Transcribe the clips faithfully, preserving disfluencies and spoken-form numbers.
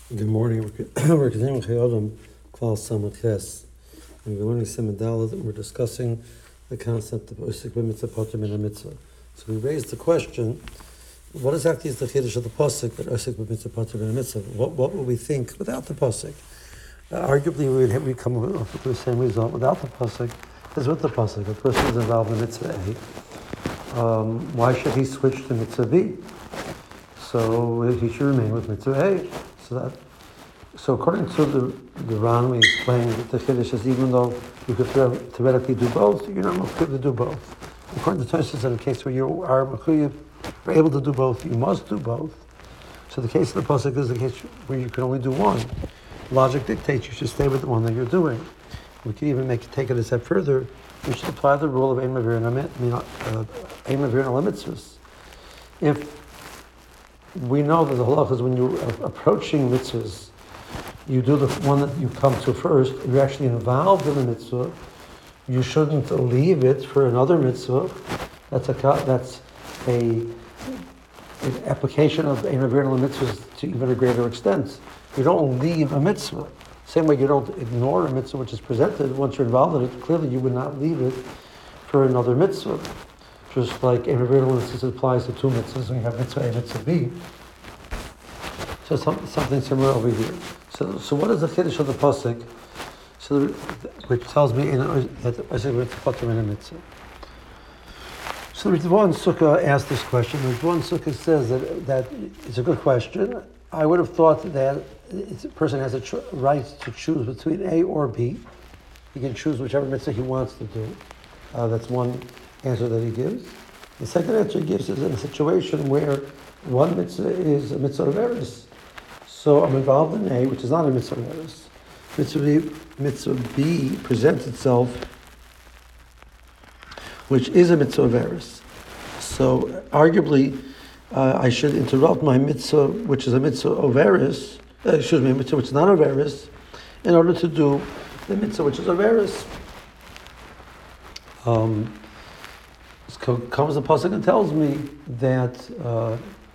Good morning. We're continuing Chayodim Klal Samach Ches. And we're learning Siman Daled, and we're discussing the concept of Osik b'mitzvah Potter min mitzvah. So we raised the question: what exactly is the chiddush of the pasuk that Osik b'mitzvah Potter min mitzvah? What what would we think without the pasuk? Uh, arguably, we would we come up with the same result without the pasuk as with the pasuk. A person is involved in mitzvah A. Um, why should he switch to mitzvah B? So he should remain with mitzvah A. So that, so according to the the Ran, we explained that the chiddush is even though you could theoretically do both, you're not mechuyev to do both. According to Tosfos, in the case where you are mechuyev, are able to do both, you must do both. So the case of the pasuk is the case where you can only do one. Logic dictates you should stay with the one that you're doing. We could even make take it a step further. You should apply the rule of ein mavir mitzvahs. If we know that the halacha is when you're approaching mitzvahs, you do the one that you come to first. If you're actually involved in the mitzvah, you shouldn't leave it for another mitzvah. That's a that's a an application of ein mavir mitzvahs to even a greater extent. You don't leave a mitzvah. Same way you don't ignore a mitzvah which is presented. Once you're involved in it, clearly you would not leave it for another mitzvah. Just like ein mavir mitzvahs applies to two mitzvahs, and you have mitzvah A, mitzvah B. So some, something similar over here. So, so what is the chiddush of the pasuk? So, the, which tells me in, that I said with potter in a mitzvah. So, the Ritva in Sukkah asked this question. The Ritva in Sukkah says that that it's a good question. I would have thought that a person has a tr- right to choose between A or B. He can choose whichever mitzvah he wants to do. Uh, that's one answer that he gives. The second answer he gives is in a situation where one mitzvah is a mitzvah of eris. So I'm involved in A, which is not a mitzvah of eris. Mitzvah B, mitzvah B presents itself, which is a mitzvah of eris. So arguably, uh, I should interrupt my mitzvah, which is a mitzvah of eris, uh, excuse me, a mitzvah which is not of eris, in order to do the mitzvah which is of eris. Um, comes the pasuk and tells me that uh,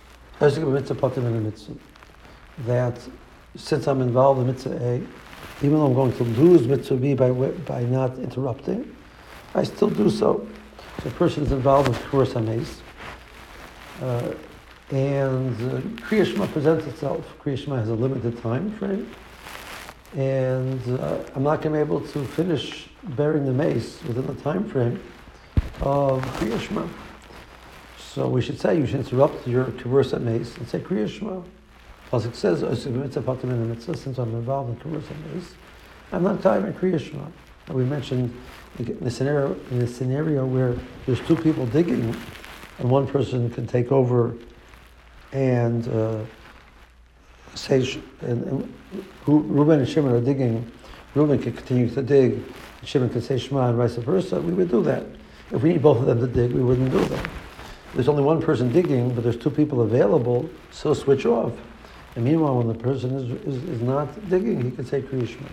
that since I'm involved in mitzvah A, even though I'm going to lose mitzvah B by by not interrupting, I still do so. So a person is involved in Kuras HaMeis, uh, and uh, Kriya Shema presents itself. Kriya Shema has a limited time frame, and uh, I'm not going to be able to finish bearing the mace within the time frame of Kriya Shema. So we should say you should interrupt your Kuras HaMeis and say Kriya Shema. Plus it says, since I'm involved in Kuras HaMeis, I'm not time in Kriya Shema. And we mentioned in the scenario in the scenario where there's two people digging, and one person can take over and uh, say, and, and Reuben and Shimon are digging. Reuben can continue to dig, and Shimon can say Shema, and vice versa. We would do that. If we need both of them to dig, we wouldn't do that. There's only one person digging, but there's two people available, so switch off. And meanwhile, when the person is is, is not digging, he can say Kriya Shema.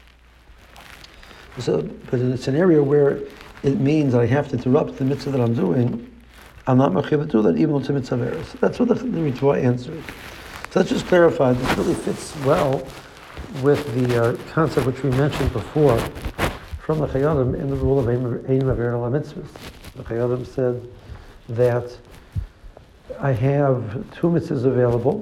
So, but in a scenario where it means that I have to interrupt the mitzvah that I'm doing, I'm not mechuyev to do that, even though it's a mitzvah of eris. That's what the, the Ritva answered. So let's just clarify. This really fits well with the uh, concept which we mentioned before from the Chayodim in the rule of ein mavir ala mitzvahs. The Chayodim said that I have two mitzvahs available.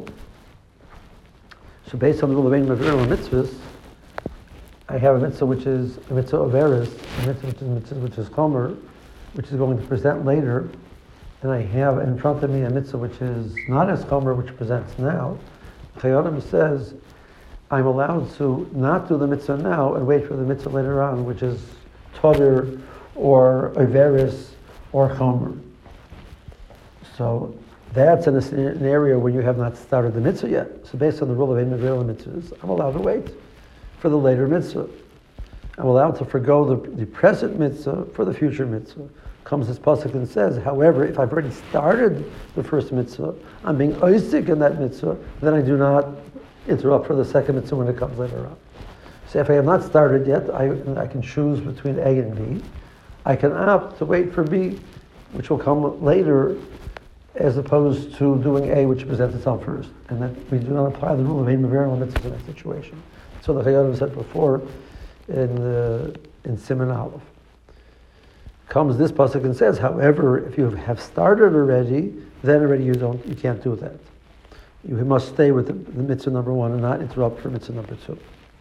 So based on the rule of ein mavir ala mitzvahs, I have a mitzvah which is a mitzvah of eris, a mitzvah which is, mitzvah which is chomer, which is going to present later, and I have in front of me a mitzvah which is not as chomer, which presents now. Chayodim says I'm allowed to not do the mitzvah now and wait for the mitzvah later on, which is toder or averis or chomer. So that's in a scenario where you have not started the mitzvah yet. So based on the rule of ein mavir ala mitzvahs, I'm allowed to wait for the later mitzvah. I'm allowed to forgo the, the present mitzvah for the future mitzvah. Comes this pasuk and says, however, if I've already started the first mitzvah, I'm being oisik in that mitzvah, then I do not interrupt for the second mitzvah when it comes later on. So if I have not started yet, I, I can choose between A and B. I can opt to wait for B, which will come later as opposed to doing A, which presents itself first, and that we do not apply the rule of Ein Mavera L'Mitzvah in that situation. So the Chayyim said before in the, in Siman Aleph. Comes this pasuk and says, however, if you have started already, then already you don't, you can't do that. You must stay with the, the mitzvah number one and not interrupt for mitzvah number two.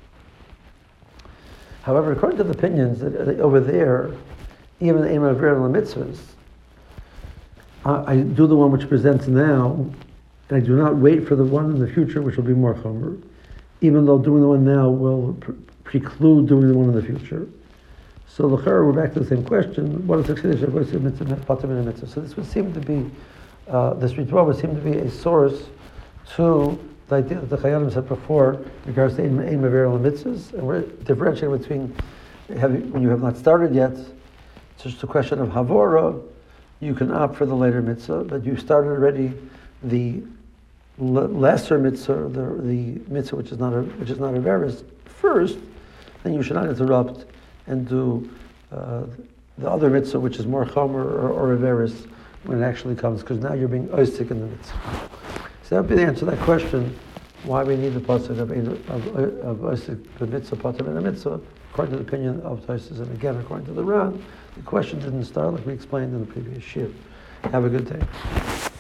However, according to the opinions that uh, over there, even the Ein Mavera L'Mitzvahs, I, I do the one which presents now, and I do not wait for the one in the future, which will be more chomer, even though doing the one now will pre- preclude doing the one in the future. So l'chara, we're back to the same question: what is the chiddush of Oisei mitzvah, patur min mitzvah? So this would seem to be, uh, this ritva would seem to be a source to the idea that the Chayyim said before in regards to Ein Mavera L'Mitzvahs, and we're differentiating between having, when you have not started yet. It's just a question of havora. You can opt for the later mitzvah, but you started already the l- lesser mitzvah, the, the mitzvah which is not a which is not a veris first. Then you should not interrupt and do uh, the other mitzvah, which is more chomer or, or a veris, when it actually comes, because now you're being oisik in the mitzvah. So that would be the answer to that question, why we need the pasuk of of, of oisik, the mitzvah, patur min mitzvah, according to the opinion of Tosfos, and again according to the Ran. The question didn't start like we explained in the previous shiur. Have a good day.